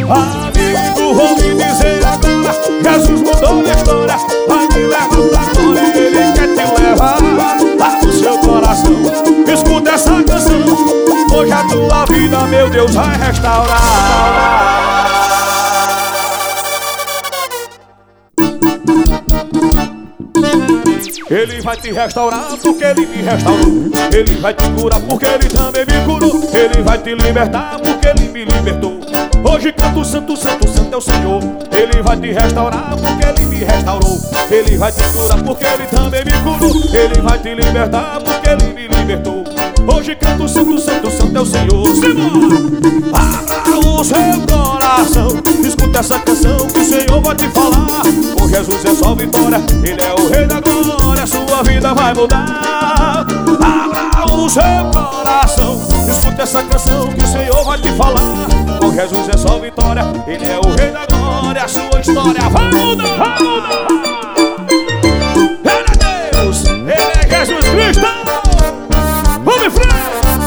Amigo, vou me dizer agora, Jesus mudou minha história. Vai me levar pra glória, Ele quer te levar lá no seu coração. Escuta essa canção, hoje a tua vida, meu Deus, vai restaurar. Ele vai te restaurar porque Ele me restaurou. Ele vai te curar porque Ele também me curou. Ele vai te libertar porque Ele me libertou. Hoje canto santo, santo, santo é o Senhor. Ele vai te restaurar porque Ele me restaurou. Ele vai te curar porque Ele também me curou. Ele vai te libertar porque Ele me libertou. Hoje canto santo, santo, santo é o Senhor. Simbora! Abra o seu coração, escuta essa canção que o Senhor vai te falar. Com Jesus é só vitória, Ele é o Rei da glória, sua vida vai mudar. Abra o seu coração, escuta essa canção que o Senhor vai te falar. Com Jesus é só vitória, Ele é o Rei da glória, sua história vai mudar, vai mudar. Ele é Deus, Ele é Jesus Cristo. Vamos em frente.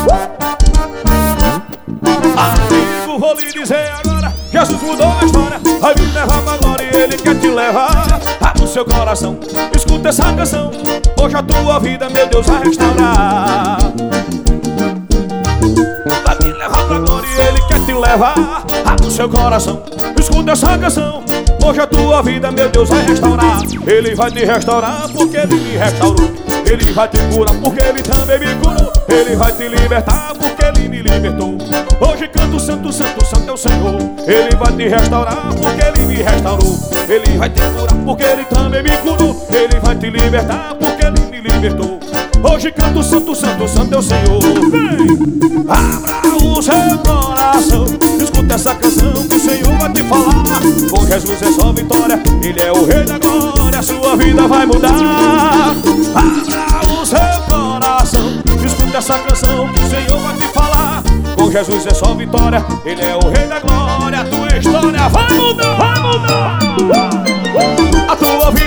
Amigo, vou lhe dizer agora, Jesus mudou a história. Vai me levar pra glória e Ele quer te levar. Abre o seu coração, escuta essa canção. Hoje a tua vida, meu Deus, vai restaurar. Vai me levar pra glória e Ele quer te levar. Abre o seu coração, escuta essa canção. Hoje a tua vida, meu Deus, vai restaurar. Ele vai te restaurar porque Ele me restaurou. Ele vai te curar porque Ele também me curou. Ele vai te libertar porque Ele me libertou. Hoje canto santo, santo, santo é o Senhor. Ele vai te restaurar porque Ele me restaurou. Ele vai te curar porque Ele também me curou. Ele vai te libertar porque Ele me libertou. Hoje canto santo, santo, santo é o Senhor. Vem! Abra o seu coração, escuta essa canção que o Senhor vai te falar. Com Jesus é só vitória, Ele é o Rei da glória, sua vida vai mudar. Abra o seu coração, escuta essa canção que o Senhor vai te falar. Com Jesus é só vitória, Ele é o Rei da glória, a tua história vai mudar, vai mudar. A tua vida